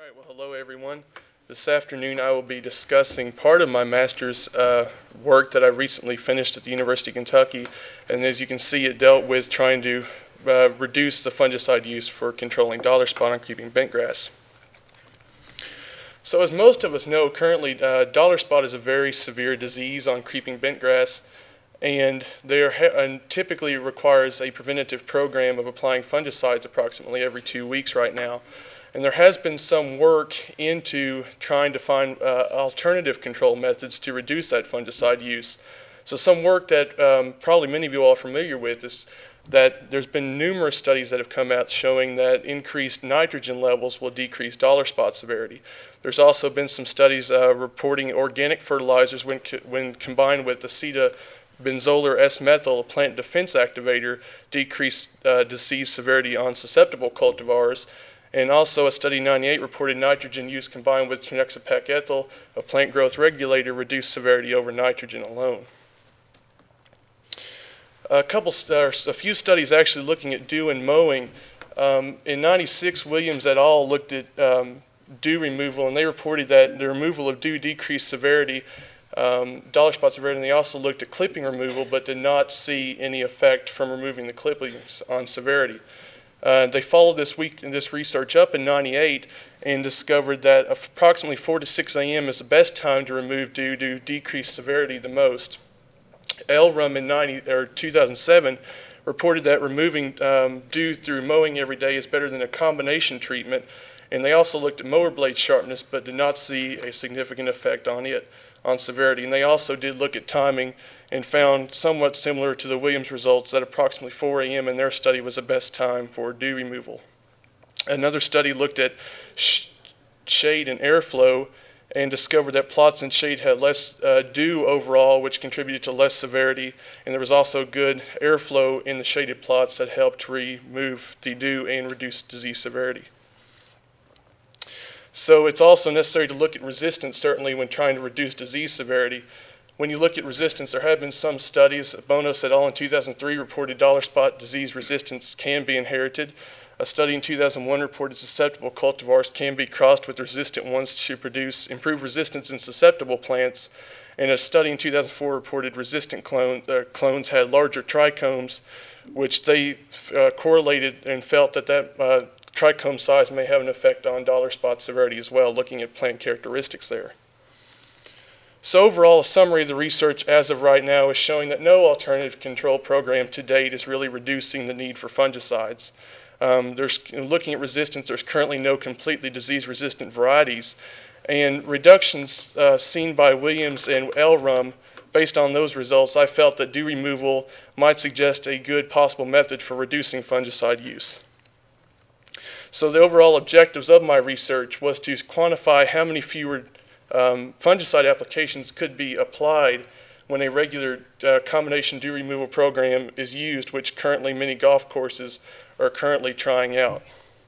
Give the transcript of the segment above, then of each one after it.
Alright, well hello everyone. This afternoon I will be discussing part of my master's work that I recently finished at the University of Kentucky, and as you can see it dealt with trying to reduce the fungicide use for controlling dollar spot on creeping bentgrass. So as most of us know, currently dollar spot is a very severe disease on creeping bentgrass, and typically requires a preventative program of applying fungicides approximately every 2 weeks right now. And there has been some work into trying to find alternative control methods to reduce that fungicide use. So some work that probably many of you all are familiar with is that there's been numerous studies that have come out showing that increased nitrogen levels will decrease dollar spot severity. There's also been some studies reporting organic fertilizers when combined with acetabenzolar S-methyl, a plant defense activator, decrease disease severity on susceptible cultivars. And also a study 98 reported nitrogen use combined with trinexapac ethyl, a plant growth regulator, reduced severity over nitrogen alone. A few studies actually looking at dew and mowing. In 96, Williams et al. Looked at dew removal, and they reported that the removal of dew decreased severity, dollar spot severity, and they also looked at clipping removal but did not see any effect from removing the clippings on severity. They followed this research up in 98 and discovered that approximately 4 to 6 a.m. is the best time to remove dew to decrease severity the most. Elrum in 2007 reported that removing dew through mowing every day is better than a combination treatment, and they also looked at mower blade sharpness but did not see a significant effect on severity. And they also did look at timing and found somewhat similar to the Williams results that approximately 4 a.m. in their study was the best time for dew removal. Another study looked at shade and airflow and discovered that plots in shade had less dew overall, which contributed to less severity, and there was also good airflow in the shaded plots that helped remove the dew and reduce disease severity. So it's also necessary to look at resistance, certainly when trying to reduce disease severity. When you look at resistance, there have been some studies. Bonos et al. In 2003 reported dollar spot disease resistance can be inherited. A study in 2001 reported susceptible cultivars can be crossed with resistant ones to improve resistance in susceptible plants. And a study in 2004 reported resistant clones had larger trichomes, which they correlated and felt that trichome size may have an effect on dollar spot severity as well, looking at plant characteristics there. So overall, a summary of the research as of right now is showing that no alternative control program to date is really reducing the need for fungicides. Looking at resistance, there's currently no completely disease-resistant varieties, and reductions seen by Williams and Elrum, based on those results, I felt that dew removal might suggest a good possible method for reducing fungicide use. So the overall objectives of my research was to quantify how many fewer fungicide applications could be applied when a regular combination dew removal program is used, which currently many golf courses are currently trying out.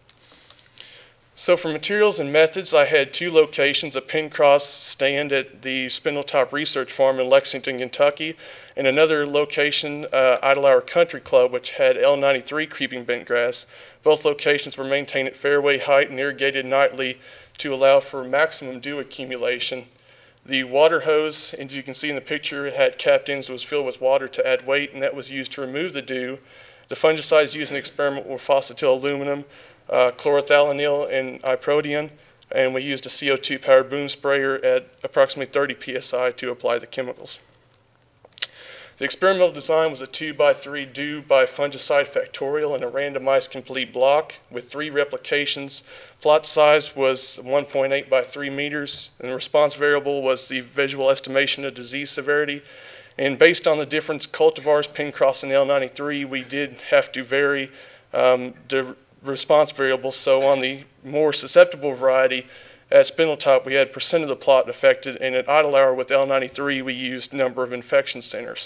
So for materials and methods, I had 2 locations, a pin cross stand at the Spindletop Research Farm in Lexington, Kentucky, and another location, Idlehour Country Club, which had L93 creeping bentgrass. Both locations were maintained at fairway height and irrigated nightly to allow for maximum dew accumulation. The water hose, as you can see in the picture, it had capped ends, was filled with water to add weight, and that was used to remove the dew. The fungicides used in the experiment were phosphatyl aluminum, chlorothalonil, and iprodion, and we used a CO2 powered boom sprayer at approximately 30 psi to apply the chemicals. The experimental design was a 2x3 dew by fungicide factorial in a randomized complete block with 3 replications. Plot size was 1.8 by 3 meters, and the response variable was the visual estimation of disease severity. And based on the different cultivars, pin cross and L93, we did have to vary the response variable. So on the more susceptible variety, at Spindletop we had percent of the plot affected, and at Idlehour with L93 we used number of infection centers.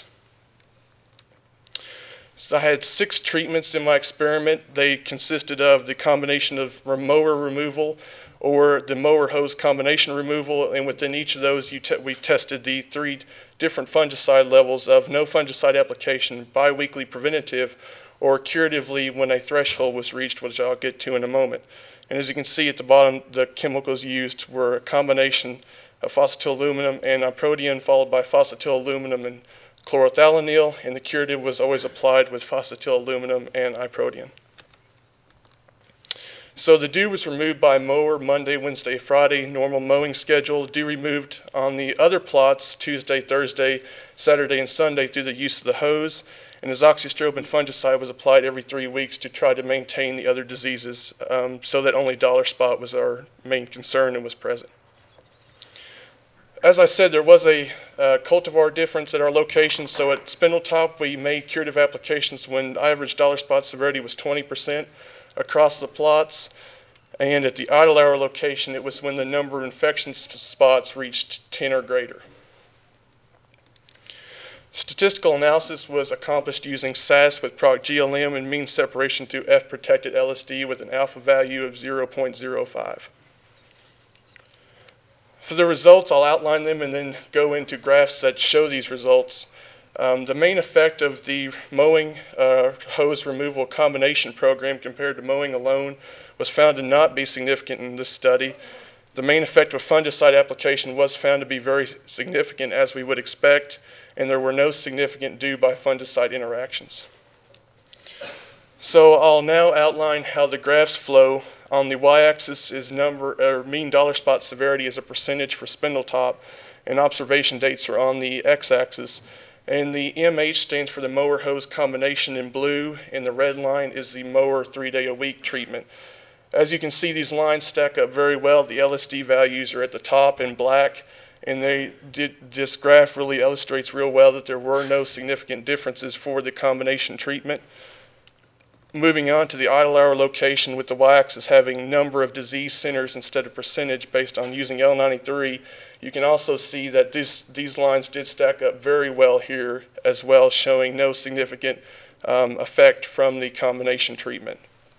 So I had 6 treatments in my experiment. They consisted of the combination of mower removal or the mower hose combination removal, and within each of those we tested the 3 different fungicide levels of no fungicide application, biweekly preventative, or curatively when a threshold was reached, which I'll get to in a moment. And as you can see at the bottom, the chemicals used were a combination of phosphatyl-aluminum and iprodium, followed by phosphatyl-aluminum and chlorothalonil, and the curative was always applied with phosphatyl-aluminum and iprodium. So the dew was removed by mower Monday, Wednesday, Friday, normal mowing schedule. Dew removed on the other plots Tuesday, Thursday, Saturday, and Sunday through the use of the hose. And azoxystrobin fungicide was applied every 3 weeks to try to maintain the other diseases so that only dollar spot was our main concern and was present. As I said, there was a cultivar difference at our location. So at Spindletop, we made curative applications when average dollar spot severity was 20% across the plots. And at the Idlehour location, it was when the number of infection spots reached 10 or greater. Statistical analysis was accomplished using SAS with ProcGLM and mean separation through F-protected LSD with an alpha value of 0.05. For the results, I'll outline them and then go into graphs that show these results. The main effect of the mowing hose removal combination program compared to mowing alone was found to not be significant in this study. The main effect of fungicide application was found to be very significant, as we would expect, and there were no significant dew by fungicide interactions. So I'll now outline how the graphs flow. On the y-axis is mean dollar spot severity as a percentage for Spindletop, and observation dates are on the x-axis. And the MH stands for the mower hose combination in blue, and the red line is the mower 3-day-a-week treatment. As you can see, these lines stack up very well. The LSD values are at the top in black, and this graph really illustrates real well that there were no significant differences for the combination treatment. Moving on to the Idlehour location with the y-axis having number of disease centers instead of percentage based on using L93, you can also see that these lines did stack up very well here as well, showing no significant effect from the combination treatment.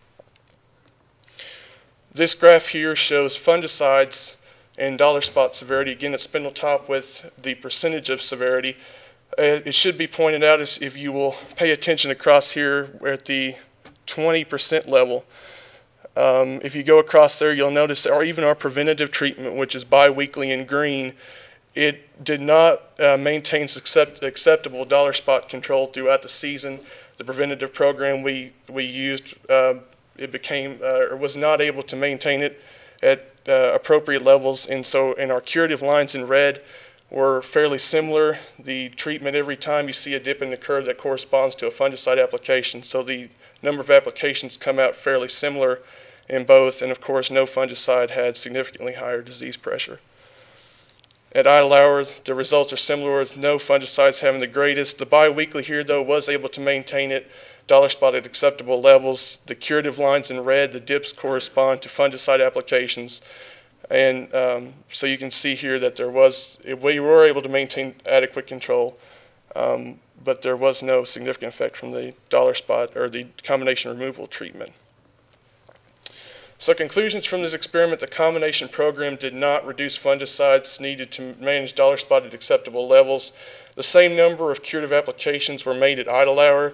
This graph here shows fungicides and dollar spot severity, again at Spindletop with the percentage of severity. It should be pointed out, as if you will pay attention across here, we're at the 20% level. If you go across there, you'll notice that even our preventative treatment, which is biweekly in green, it did not maintain acceptable dollar spot control throughout the season. The preventative program we used, was not able to maintain it at appropriate levels, and so in our curative lines in red were fairly similar. The treatment, every time you see a dip in the curve, that corresponds to a fungicide application, so the number of applications come out fairly similar in both, and of course no fungicide had significantly higher disease pressure. At Idlehour, the results are similar, with no fungicides having the greatest. The biweekly here, though, was able to maintain it dollar spot at acceptable levels. The curative lines in red, the dips correspond to fungicide applications, and so you can see here that we were able to maintain adequate control, but there was no significant effect from the dollar spot or the combination removal treatment. So conclusions from this experiment: the combination program did not reduce fungicides needed to manage dollar spot at acceptable levels. The same number of curative applications were made at Idlehour,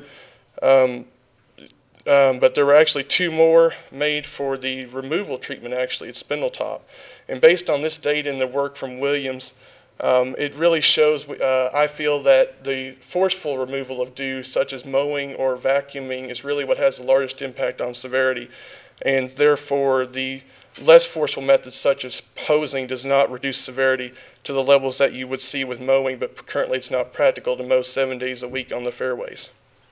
but there were actually 2 more made for the removal treatment actually at Spindletop. And based on this data and the work from Williams, it really shows, I feel, that the forceful removal of dew, such as mowing or vacuuming, is really what has the largest impact on severity. And therefore, the less forceful methods, such as hosing, does not reduce severity to the levels that you would see with mowing, but currently it's not practical to mow 7 days a week on the fairways.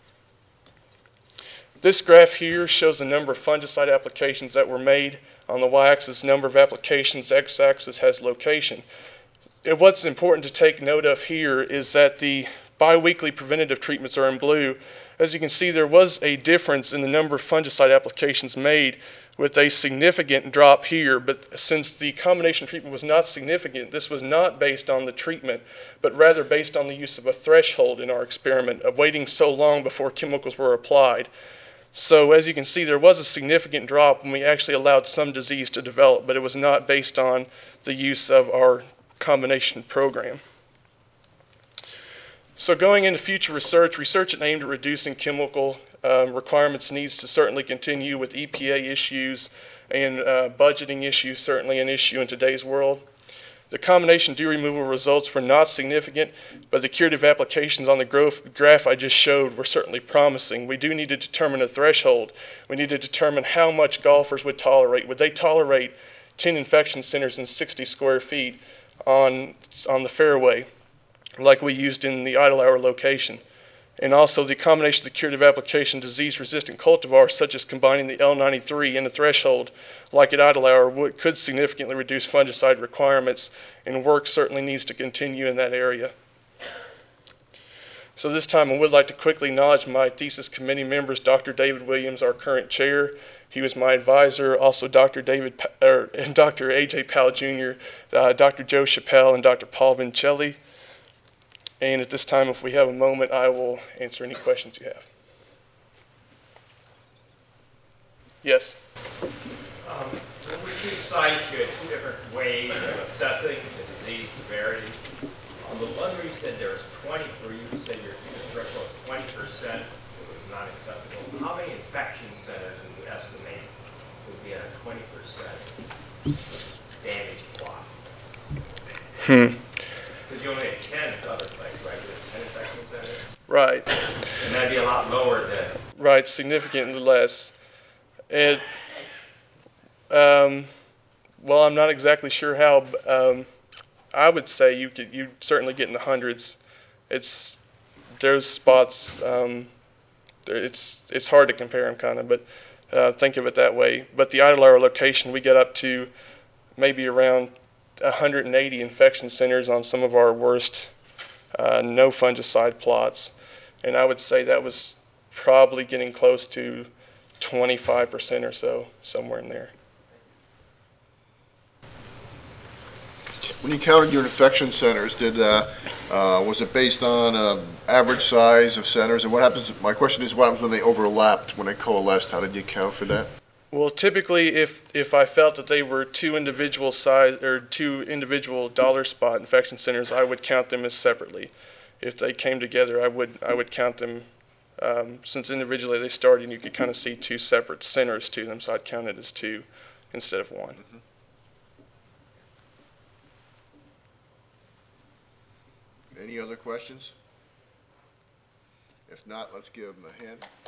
This graph here shows the number of fungicide applications that were made. On the y-axis, number of applications, x-axis has location. And what's important to take note of here is that the biweekly preventative treatments are in blue. As you can see, there was a difference in the number of fungicide applications made, with a significant drop here, but since the combination treatment was not significant, this was not based on the treatment, but rather based on the use of a threshold in our experiment of waiting so long before chemicals were applied. So as you can see, there was a significant drop when we actually allowed some disease to develop, but it was not based on the use of our combination program. So going into future research aimed at reducing chemical requirements needs to certainly continue with EPA issues and budgeting issues, certainly an issue in today's world. The combination dew removal results were not significant, but the curative applications on the graph I just showed were certainly promising. We do need to determine a threshold. We need to determine how much golfers would tolerate. Would they tolerate 10 infection centers in 60 square feet on the fairway, like we used in the Idle Hour location? And also the combination of the curative application disease-resistant cultivars, such as combining the L93 and the threshold, like at Idle Hour, could significantly reduce fungicide requirements, and work certainly needs to continue in that area. So this time I would like to quickly acknowledge my thesis committee members, Dr. David Williams, our current chair. He was my advisor, also Dr. and Dr. A.J. Powell Jr., Dr. Joe Chappelle, and Dr. Paul Vincelli. And at this time, if we have a moment, I will answer any questions you have. Yes? When we two sites, you had two different ways of assessing the disease severity. On the one where you said there was 20, where you said your threshold was 20%, it was not acceptable. How many infection centers would you estimate would be at a 20% damage plot? Because you only had 10 at the other place, right? You had 10 infection centers? Right. And that'd be a lot lower than... Right, significantly less. And, well, I'm not exactly sure how. I would say you'd certainly get in the hundreds. There's spots. It's hard to compare them, kind of, but think of it that way. But the Idle Hour location, we get up to maybe around 180 infection centers on some of our worst no fungicide plots, and I would say that was probably getting close to 25% or so, somewhere in there. When you counted your infection centers, was it based on average size of centers? And what happens? My question is, what happens when they overlapped, when they coalesced? How did you account for that? Well, typically, if I felt that they were two individual dollar spot infection centers, I would count them as separately. If they came together, I would count them. Since individually they started, you could kind of see two separate centers to them, so I'd count it as two instead of one. Mm-hmm. Any other questions? If not, let's give them a hand.